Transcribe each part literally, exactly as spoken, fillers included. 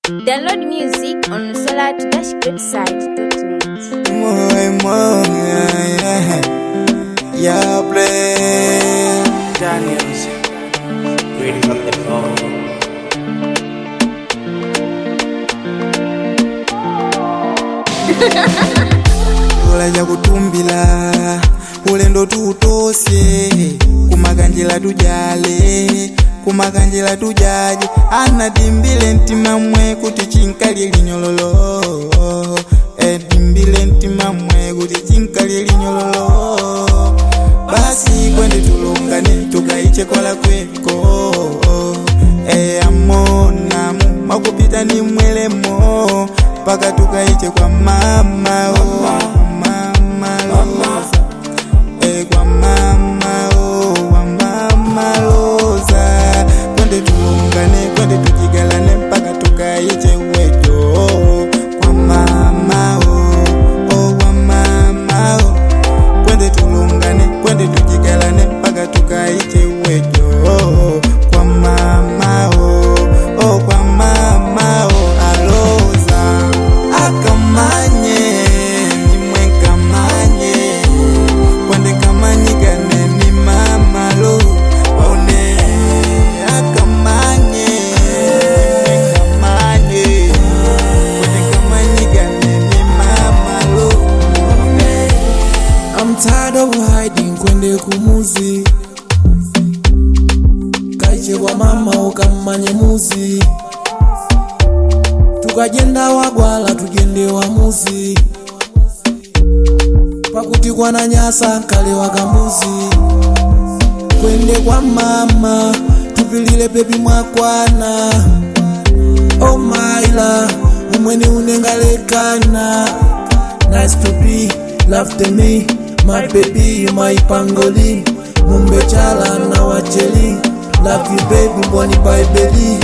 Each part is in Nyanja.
Download music on solar dash website dot net. Moi, moi, yeah, yeah, play. Daniels, reading up the phone. Ulaja kutumbila ulendo tutosye kumakanjila tujale kumakanjila tujaje anadimbile ntima mwe kuti chinkali linyololo edimbile ntima mwe kuti chinkali linyololo basi kwende tulungane tukaiche kola kweko e amona mu makupita ni mwelemo paka tukaiche kwa mama oh mama loza e kwa mama oh wa mama loza kwende tulungane kwende tujigalane paka tukaiche wejo kwa mama oh oh wa mama oh kwende tulungane kwende tujigalane paka tukaiche wejo kwa mama oh oh kwa mama oh aloza akamanye nimwe kamanye kwende kamanye gane ni mama lo one akamanye nimwe kamanye kwende kamanye gane ni mama lo one. I'm tired of hiding kwende kumuzi kaiche kwa mama ukamanye muzi tukajenda wagwala tujende wa muzi pakuti kwa na nyasa kale wakambuzi kwende kwa mama tupilile pepi mwakwana oh maila umweni unengalekana nice to be love to me my baby you my pangoli mumbe chala na wacheli love you baby mboni baibeli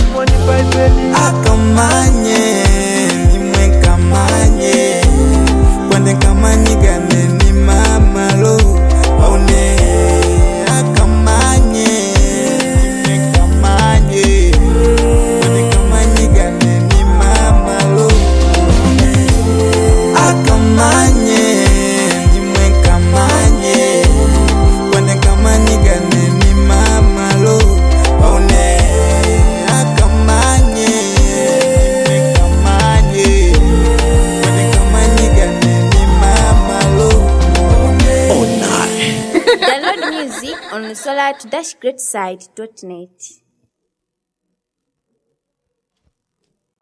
akamanye nimwe kamanye kwende kamanye gane ni mama lo one akamanye nimwe kamanye kwende kamanye gane ni mama lo one akamanye nimwe kamanye kwende kamanye gane ni mama lo one akamanye nimwe kamanye kwende kamanye gane ni mama lo one. Download music on solar dash website dot net.